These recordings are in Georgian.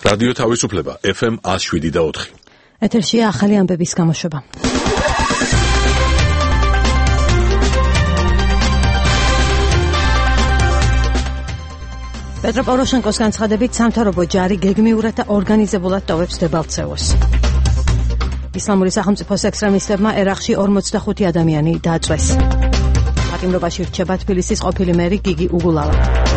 რადიო თავისუფლება FM 107.4. ეთერშია ახალი ამბების გამოშვება. პეტრო პოროშენკოს განცხადებით სამთავრობო ჯარი გეგმიურად და ორგანიზებულად ტოვებს დებალცევოს. ისლამური სახელმწიფოს ექსტრემისტებმა ერაყში 45 ადამიანი დააწვეს. პატიმრობაში რჩება თბილისის ყოფილი მერი გიგი უგულავა.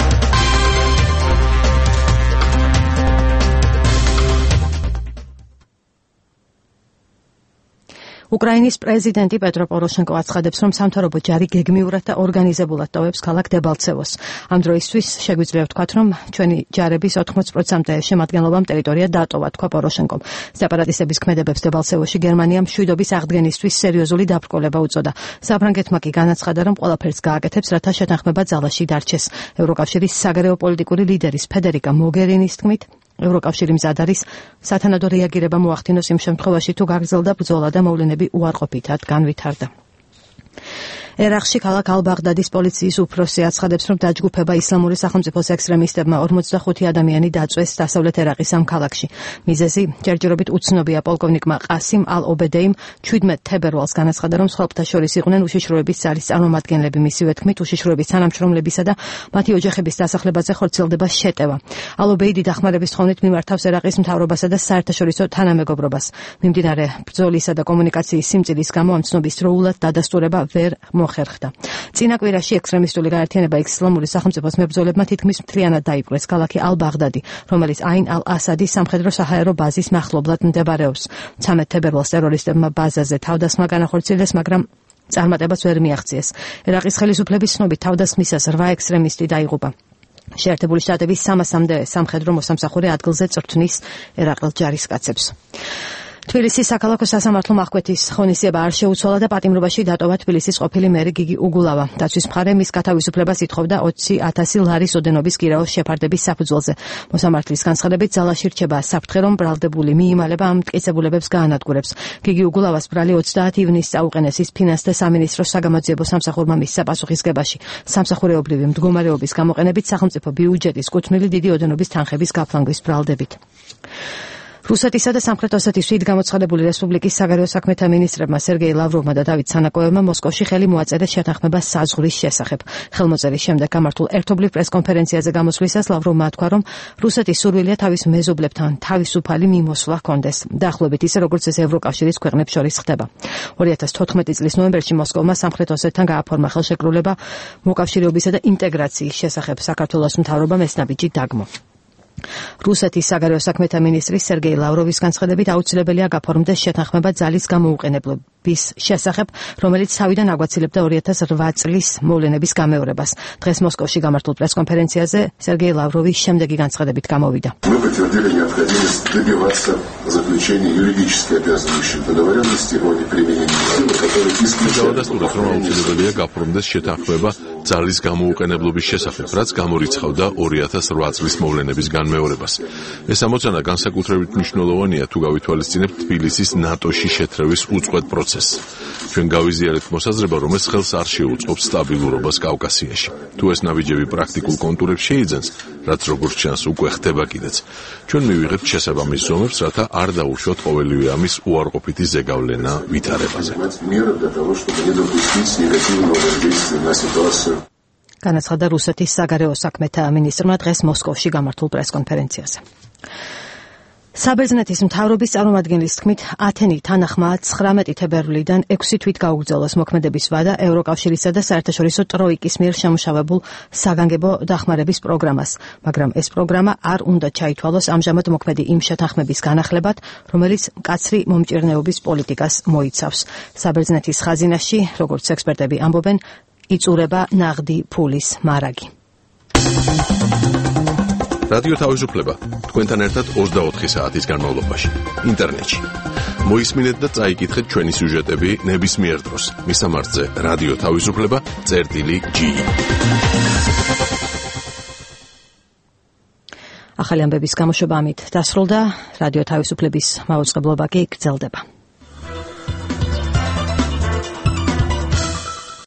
უკრაინის პრეზიდენტი პეტრო პოროშენკო აცხადებს, რომ სამთავრობო ჯარი გეგმიურად და ორგანიზებულად ტოვებს ქალაქ დებალცევოს. ამ დროისთვის შეგვიძლია ვთქვათ, რომ ჩვენი ჯარების 80% შემადგენლობამ ტერიტორია დატოვა, თქვა პოროშენკომ. სეპარატისტების ქმედებებს დებალცევოში გერმანიამ მშვიდობის აღდგენისთვის სერიოზული დაბრკოლება უწოდა. საფრანგეთმა კი განაცხადა, რომ ყველაფერს გააკეთებს, რათა შეთანხმება ძალაში დარჩეს. ევროკავშირის საგარეო პოლიტიკური ლიდერის ფედერიკა მოგერინის თქმით, ევროკავშირი მზად არის სათანადო რეაგირება მოახდინოს იმ შემთხვევაში, თუ გაგრძელდა ბრძოლა და მოვლენები უარყოფითად განვითარდა. ერაყში ქალაქ ალ-ბაღდადის პოლიციის უფროსი აცხადებს, რომ დაჯგუფება ისლამური სახელმწიფოს ექსტრემისტებმა 45 ადამიანი დააწვეს დასავლეთ ერაყის ამ ქალაქში. მიზეზი ჯერჯერობით უცნობია. პოლკოვნიკმა ყასიმ ალ-ობედეიმ 17 თებერვალს განაცხადა, რომ სხვათა შორის იყვნენ უშიშროების ძალის წარმომადგენლები. მისივე თქმით, უშიშროების თანამშრომლებისა და მათი ოჯახების დასახლებაზე ხორციელდება შეტევა. ალ-ობეიდი დახმარების თხოვნით მიმართავს ერაყის მთავრობასა და საერთაშორისო თანამეგობრობას. მიმდინარე ბრძოლისა და კომუნიკაციის სიმწილის გამო ამ ცნობის დროულად დადასტურება ვერ მოხერხდა. წინა კვირაში ექსტრემისტული გაერთიანება ისლამური სახელმწიფოს მებრძოლებმა თითქმის მთლიანად დაიპყრეს ქალაქი ალ-ბაღდადი, რომელიც აინ ალ-ასადის სამხედრო საჰაერო ბაზის მახლობლად მდებარეობს. 13 თებერვალს ტერორისტებმა ბაზაზე თავდასხმა განახორციელეს, მაგრამ წარმატებას ვერ მიაღწიეს. ერაყის ხელისუფლების ცნობით თავდასხმისას 8 ექსტრემისტი დაიღუპა. შეერთებული შტატების 300-მდე სამხედრო მოსამსახურე ადგილზე წვრთნის ერაყელ ჯარისკაცებს. თბილისის საქალაქო სასამართლომ აღკვეთის ღონისძიება არ შეუცვალა და პატიმრობაში დატოვა თბილისის ყოფილი მერი გიგი უგულავა. დაცვის მხარე მის გათავისუფლებას ითხოვდა 20,000 ლარის ოდენობის გირაოს შეფარდების საფუძველზე. მოსამართლის განცხადებით, ძალაში რჩება საფრთხე, რომ ბრალდებული მიიმალება ამ მტკიცებულებებს გაანადგურებს. გიგი უგულავას ბრალი 30 ივნისს წაუყენეს ის ფინანსთა სამინისტროს საგამოძიებო სამსახურმა მისცა პასუხისგებაში. სამსახურეობრივი მდგომარეობის გამოყენებით სახელმწიფო ბიუჯეტის კუთვნილი დიდი ოდენობის თანხების გაფლანგვის ბრალდებით. რუსეთისა და სამხრეთ ოსეთის თვით გამოცხადებული რესპუბლიკის საგარეო საქმეთა მინისტრებმა სერგეი ლავროვმა და დავით სანაკოევმა მოსკოვში ხელი მოაწერეს შეთანხმებას საზღვრის შესახებ. ხელმოწერის შემდეგ გამართულ ერთობლივ პრესკონფერენციაზე გამოსვლისას ლავროვმა თქვა, რომ რუსეთის სურვილია თავის მეზობლებთან თავისუფალი მიმოსვლა ჰქონდეს. დაახლოებით ისე, როგორც ეს ევროკავშირის ქვეყნებს შორის ხდება. 2014 წლის ნოემბერში მოსკოვმა სამხრეთ ოსეთთან გააფორმა ხელშეკრულება მოკავშირეობისა და ინტეგრაციის შესახებ. საქართველოს მთავრობამ ეს ნაბიჯი დაგმო. რუსეთის საგარეო საქმეთა მინისტრის სერგეი ლავროვის განცხადებით აუცილებელია გაფორმდეს შეთანხმება ძალის გამოუყენებლობის შესახებ, რომელიც თავიდან აგვაცილებდა 2008 წლის მოვლენების გამეორებას. დღეს მოსკოვში გამართულ პრესკონფერენციაზე სერგეი ლავროვი შემდეგი განცხადებით გამოვიდა. დავადასტურეთ, რომ აუცილებელია გაფორმდეს შეთანხმება ძალის გამოუყენებლობის შესახებ, რაც გამორიცხავდა 2008 წლის მოვლენების განმეორებას. ეს ამოცანა განსაკუთრებით მნიშვნელოვანია, თუ გავითვალისწინებთ თბილისის ნატოში შეთრევის უწყვეტ პროცესს. ჩვენ გავიზიარეთ მოსაზრება, რომ ეს ხელს არ შეუწყობს სტაბილურობას კავკასიაში. თუ ეს ნაბიჯები პრაქტიკულ კონტურებს შეიძენს, რაც როგორც ჩანს უკვე ხდება კიდეც, ჩვენ მივიღებთ შესაბამის ზომებს, რათა არ დაუშვოთ ყოველივე ამის უარყოფითი ზეგავლენა ვითარებაზე. განაცხადა რუსეთის საგარეო საქმეთა მინისტრმა დღეს მოსკოვში გამართულ პრესკონფერენციაზე. საბერძნეთის მთავრობის წარმომადგენლის თქმით, ათენი თანახმა 19 თებერვლიდან 6 თვით გაუგრძელოს მოქმედების ვადა ევროკავშირისა და საერთაშორისო ტროიკის მიერ შემუშავებულ საგანგებო დახმარების პროგრამას, მაგრამ ეს პროგრამა არ უნდა ჩაითვალოს ამჟამად მოქმედი იმ შეთანხმების განახლებად, რომელიც მკაცრი მომჭირნეობის პოლიტიკას მოიცავს. საბერძნეთის ხაზინაში, როგორც ექსპერტები ამბობენ, იწურება ნაღდი ფულის მარაგი. რადიო თავისუფლება თქვენთან ერთად 24 საათის განმავლობაში ინტერნეტში. მოისმინეთ და წაიკითხეთ ჩვენი სიუჟეტები ნებისმიერ დროს. მისამართზე რადიო თავისუფლება.ge. ახალი ამბების გამოშვება ამით დასრულდა. რადიო თავისუფლების მაუწყებლობა კი გრძელდება.